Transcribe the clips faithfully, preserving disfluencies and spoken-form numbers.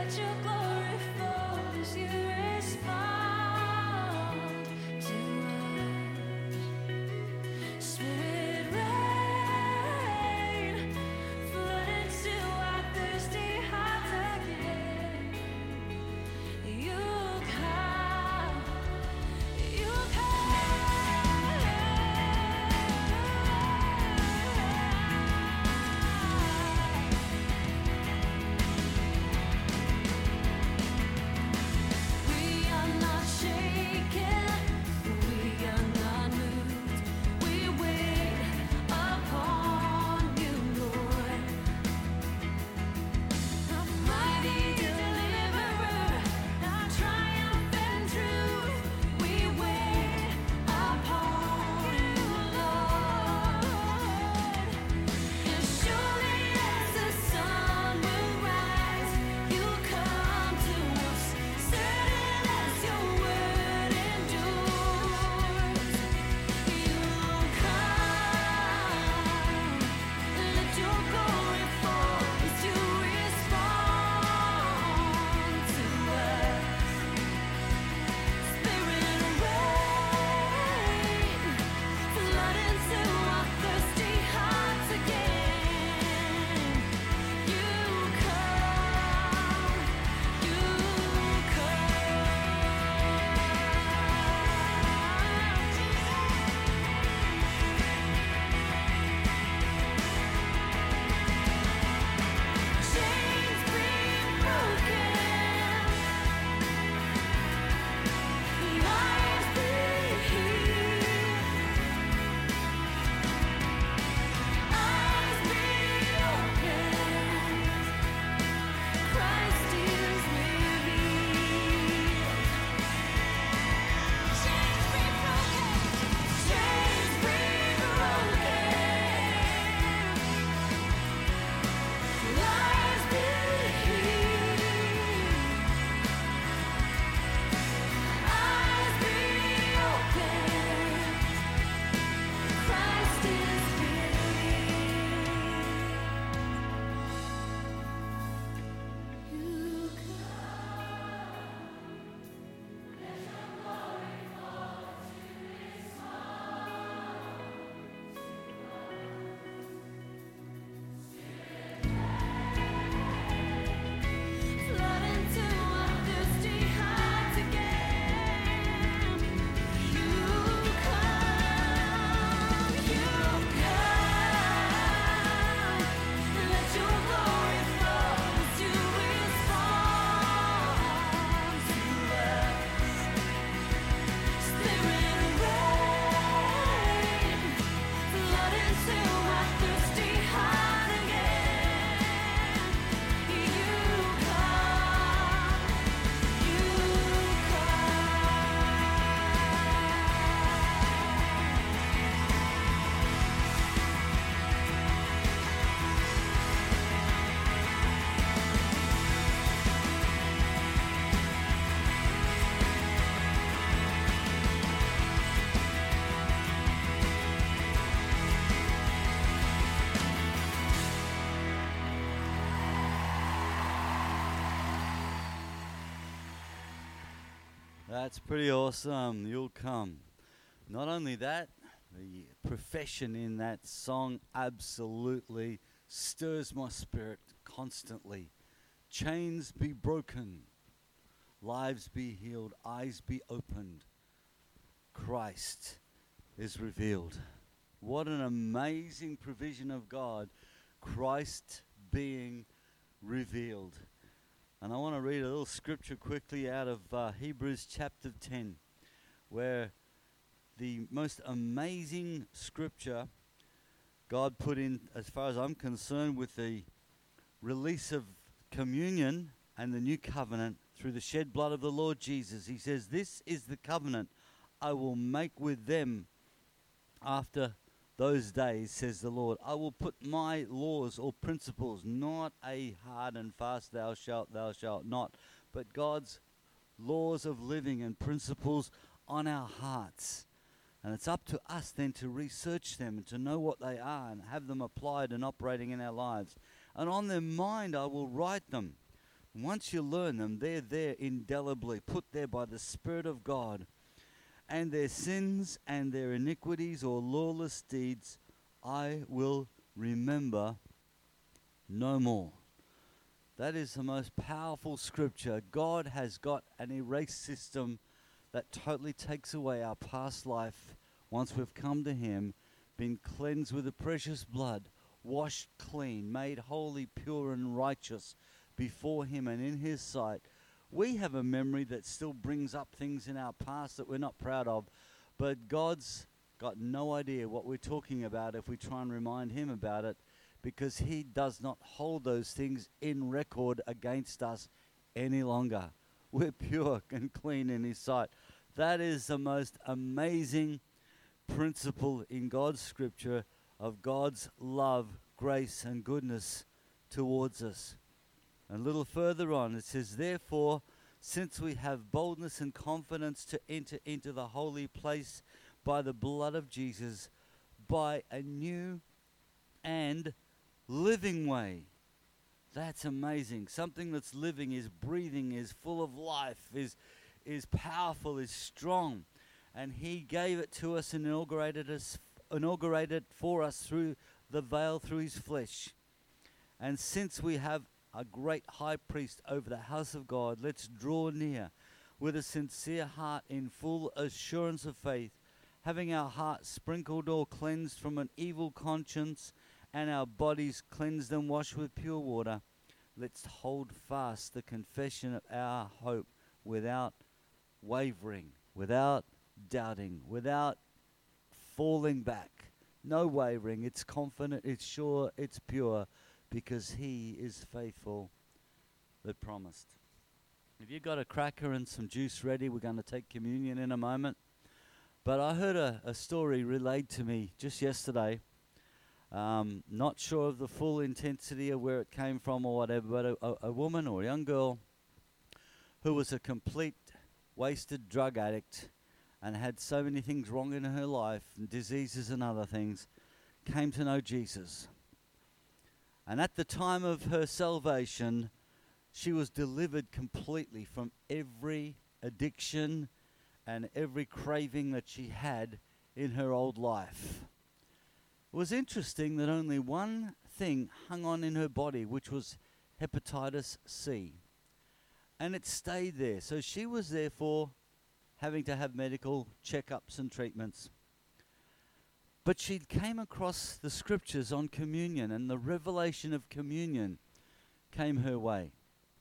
That's pretty awesome. You'll come. Not only that, the profession in that song absolutely stirs my spirit constantly. Chains be broken, lives be healed, eyes be opened. Christ is revealed. What an amazing provision of God, Christ being revealed. And I want to read a little scripture quickly out of uh, Hebrews chapter ten, where the most amazing scripture God put in, as far as I'm concerned, with the release of communion and the new covenant through the shed blood of the Lord Jesus. He says, "This is the covenant I will make with them after those days, says the Lord. I will put my laws or principles, not a hard and fast thou shalt, thou shalt not, but God's laws of living and principles on our hearts." And it's up to us then to research them and to know what they are and have them applied and operating in our lives. "And on their mind I will write them, Once you learn them, they're there indelibly, put there by the Spirit of God. And their sins and their iniquities or lawless deeds I will remember no more. That is the most powerful scripture. God has got an erase system that totally takes away our past life once we've come to Him, been cleansed with the precious blood, washed clean, made holy, pure, and righteous before Him and in His sight. We have a memory that still brings up things in our past that we're not proud of, but God's got no idea what we're talking about if we try and remind Him about it, because He does not hold those things in record against us any longer. We're pure and clean in His sight. That is the most amazing principle in God's scripture of God's love, grace, and goodness towards us. A little further on, it says, therefore, since we have boldness and confidence to enter into the holy place by the blood of Jesus, by a new and living way. That's amazing. Something that's living, is breathing, is full of life, is, is powerful, is strong. And He gave it to us and inaugurated, us, inaugurated for us through the veil, through His flesh. And since we have a great high priest over the house of God, let's draw near with a sincere heart in full assurance of faith, having our hearts sprinkled or cleansed from an evil conscience and our bodies cleansed and washed with pure water. Let's hold fast the confession of our hope without wavering, without doubting, without falling back. No wavering. It's confident, it's sure, it's pure, because He is faithful that promised. If you've got a cracker and some juice ready, we're going to take communion in a moment. But I heard a, a story relayed to me just yesterday. Um, not sure of the full intensity of where it came from or whatever, but a, a, a woman or a young girl who was a complete wasted drug addict and had so many things wrong in her life, and diseases and other things, came to know Jesus. And at the time of her salvation, she was delivered completely from every addiction and every craving that she had in her old life. It was interesting that only one thing hung on in her body, which was hepatitis C. And it stayed there. So she was therefore having to have medical checkups and treatments. But she came across the scriptures on communion, and the revelation of communion came her way.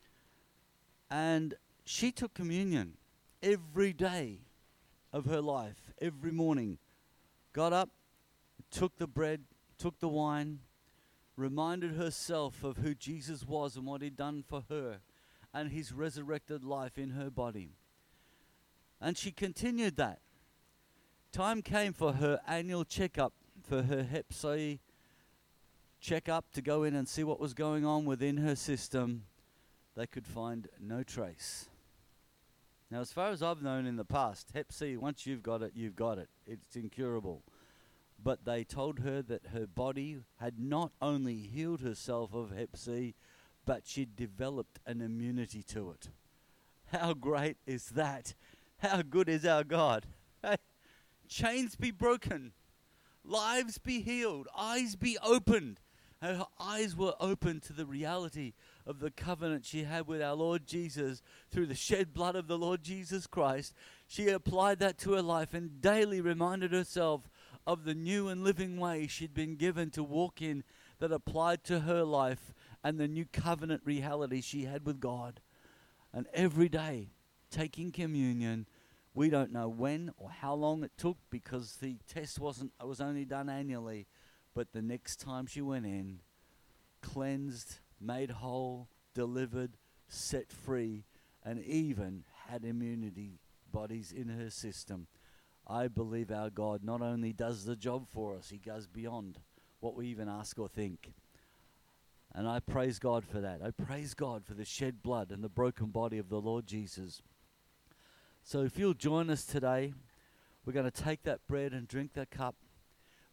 And she took communion every day of her life, every morning. Got up, took the bread, took the wine, reminded herself of who Jesus was and what He'd done for her and His resurrected life in her body. And she continued that. Time came for her annual checkup, for her hep C checkup, to go in and see what was going on within her system. They could find no trace. Now, as far as I've known in the past, hep C, once you've got it, you've got it. It's incurable. But they told her that her body had not only healed herself of hep C, but she'd developed an immunity to it. How great is that? How good is our God? Hey, chains be broken, lives be healed, eyes be opened. Her eyes were open to the reality of the covenant she had with our Lord Jesus through the shed blood of the Lord Jesus Christ. She applied that to her life and daily reminded herself of the new and living way she'd been given to walk in, that applied to her life and the new covenant reality she had with God. And every day, taking communion, we don't know when or how long it took, because the test wasn't it was only done annually. But the next time she went in, cleansed, made whole, delivered, set free, and even had immunity bodies in her system. I believe our God not only does the job for us, He goes beyond what we even ask or think. And I praise God for that. I praise God for the shed blood and the broken body of the Lord Jesus. So if you'll join us today, we're going to take that bread and drink that cup,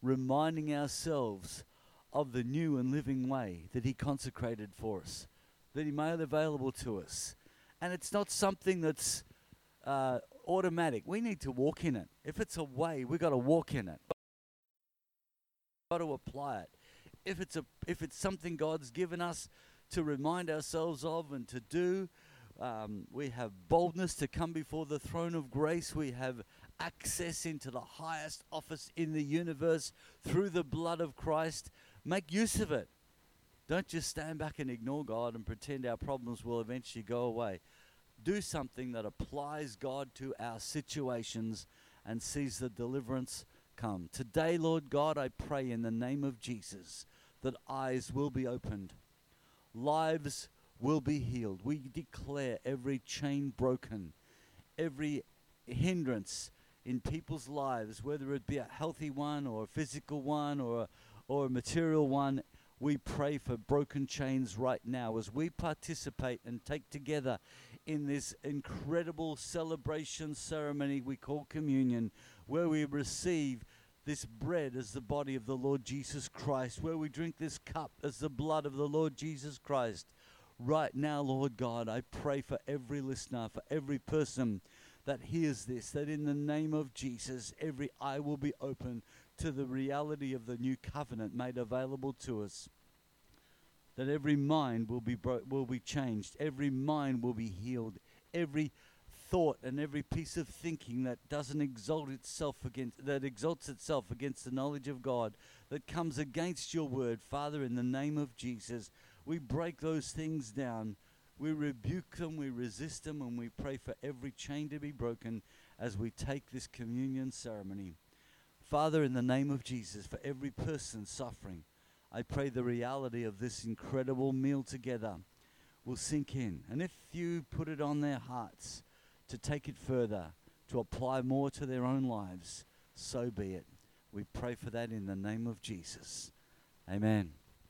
reminding ourselves of the new and living way that He consecrated for us that he made available to us. And it's not something that's uh, automatic. We need to walk in it. If it's a way, we've got to walk in it. We've got to apply it. If it's a, if it's something God's given us to remind ourselves of and to do, um, we have boldness to come before the throne of grace. We have access into the highest office in the universe through the blood of Christ. Make use of it. Don't just stand back and ignore God and pretend our problems will eventually go away. Do something that applies God to our situations and sees the deliverance come. Today, Lord God, I pray in the name of Jesus that eyes will be opened, lives will be healed. We declare every chain broken, every hindrance in people's lives, whether it be a healthy one or a physical one or a, or a material one. We pray for broken chains right now as we participate and take together in this incredible celebration ceremony we call communion, where we receive this bread as the body of the Lord Jesus Christ, where we drink this cup as the blood of the Lord Jesus Christ. Right now, Lord God, I pray for every listener, for every person that hears this, that in the name of Jesus, every eye will be open to the reality of the new covenant made available to us. That every mind will be bro- will be changed, every mind will be healed, every thought and every piece of thinking that doesn't exalt itself against, that exalts itself against the knowledge of God, that comes against your word, Father, in the name of Jesus, we break those things down. We rebuke them, we resist them, and we pray for every chain to be broken as we take this communion ceremony. Father, in the name of Jesus, for every person suffering, I pray the reality of this incredible meal together will sink in. And if you put it on their hearts to take it further, to apply more to their own lives, so be it. We pray for that in the name of Jesus. Amen.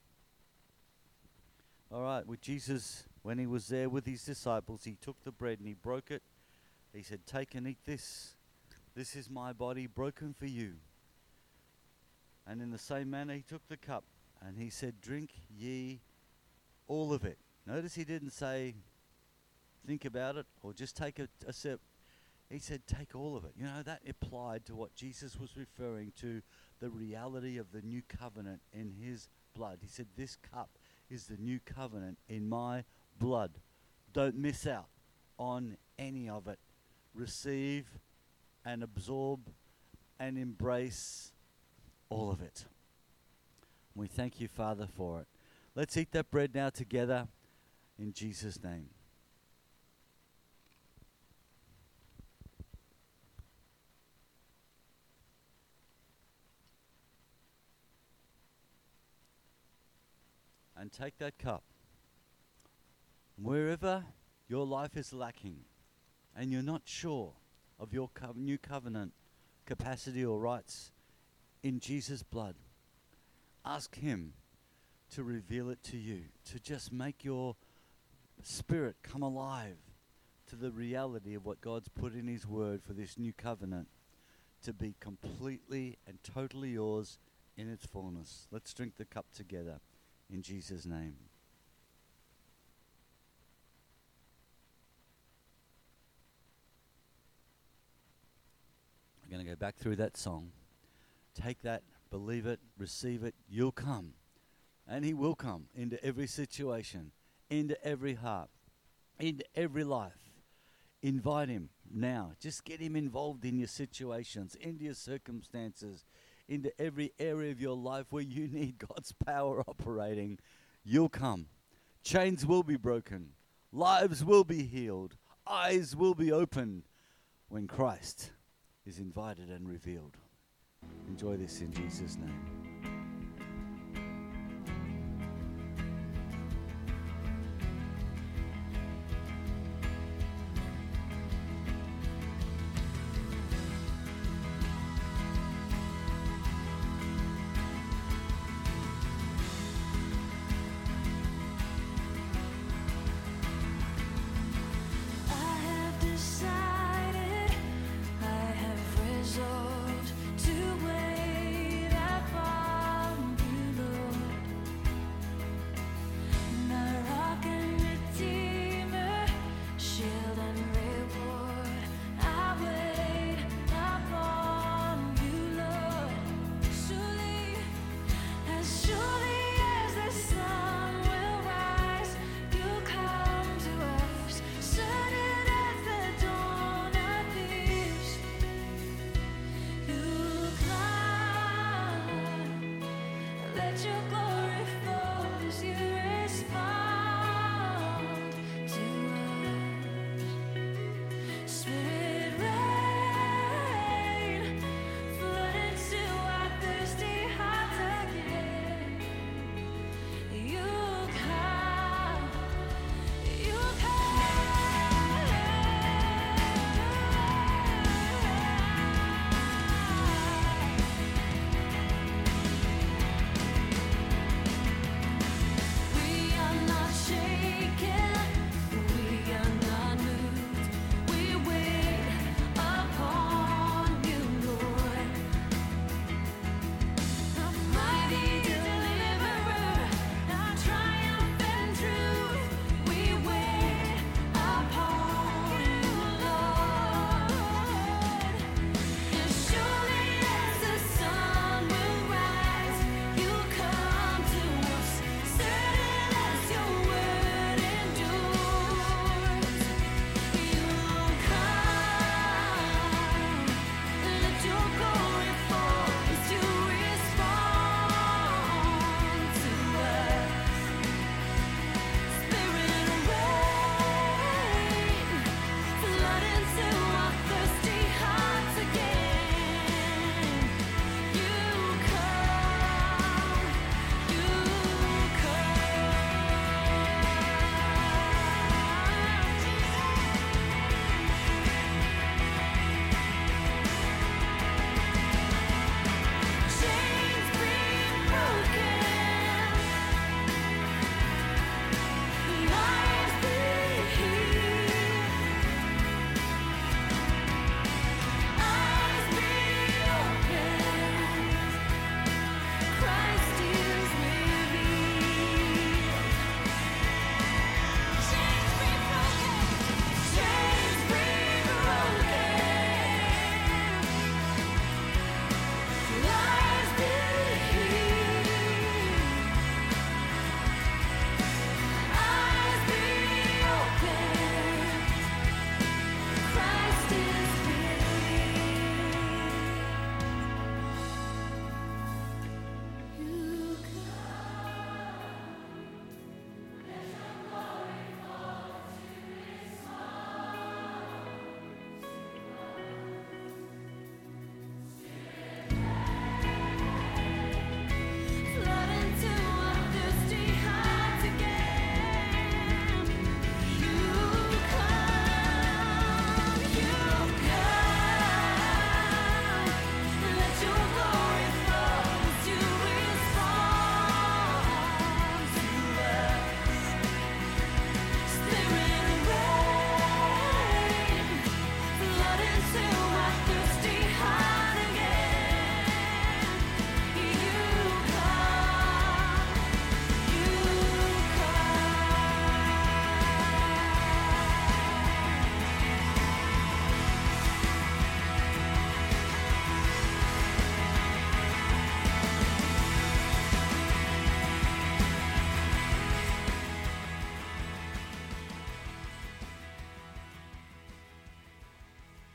All right, with Jesus, when he was there with his disciples, he took the bread and he broke it. He said, take and eat this. This is my body broken for you. And in the same manner, he took the cup and he said, drink ye all of it. Notice he didn't say, think about it or just take a, a sip. He said, take all of it. You know, that applied to what Jesus was referring to, the reality of the new covenant in his blood. He said, this cup is the new covenant in my blood. Don't miss out on any of it. Receive and absorb and embrace all of it. We thank you, Father, for it. Let's eat that bread now together in Jesus' name. And take that cup. Wherever your life is lacking and you're not sure of your co- new covenant capacity or rights in Jesus' blood, ask him to reveal it to you, to just make your spirit come alive to the reality of what God's put in his word for this new covenant to be completely and totally yours in its fullness. Let's drink the cup together in Jesus' name. I'm going to go back through that song. Take that, believe it, receive it. You'll come. And he will come into every situation, into every heart, into every life. Invite him now. Just get him involved in your situations, into your circumstances, into every area of your life where you need God's power operating. You'll come. Chains will be broken. Lives will be healed. Eyes will be opened when Christ is invited and revealed. Enjoy this in Jesus' name. I have decided